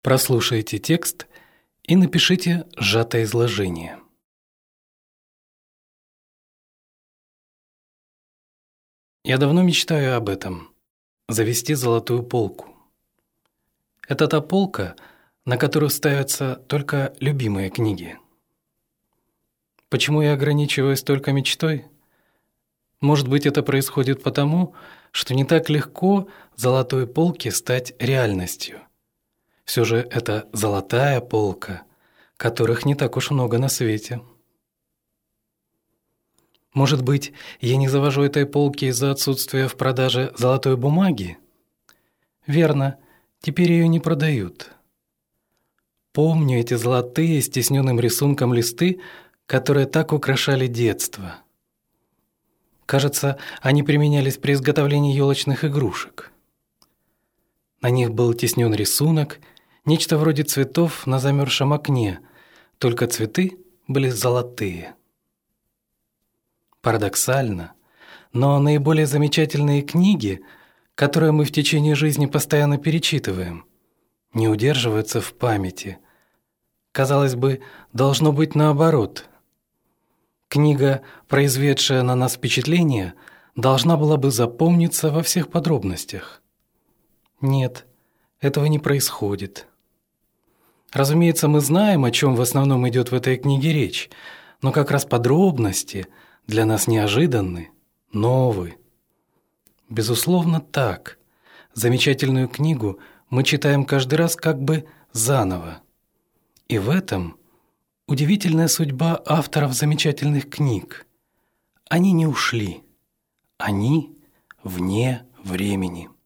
Прослушайте текст и напишите сжатое изложение. Я давно мечтаю об этом – завести золотую полку. Это та полка, на которую ставятся только любимые книги. Почему я ограничиваюсь только мечтой? Может быть, это происходит потому, что не так легко золотой полке стать реальностью. Все же это золотая полка, которых не так уж много на свете. Может быть, я не завожу этой полки из-за отсутствия в продаже золотой бумаги? Верно, теперь ее не продают. Помню эти золотые с тисненным рисунком листы, которые так украшали детство. Кажется, они применялись при изготовлении елочных игрушек. На них был тиснен рисунок, нечто вроде цветов на замерзшем окне, только цветы были золотые. Парадоксально, но наиболее замечательные книги, которые мы в течение жизни постоянно перечитываем, не удерживаются в памяти. Казалось бы, должно быть наоборот. Книга, произведшая на нас впечатление, должна была бы запомниться во всех подробностях. Нет, этого не происходит. Разумеется, мы знаем, о чем в основном идет в этой книге речь, но как раз подробности для нас неожиданны, новы. Безусловно, так. Замечательную книгу мы читаем каждый раз как бы заново. И в этом удивительная судьба авторов замечательных книг. Они не ушли. Они вне времени.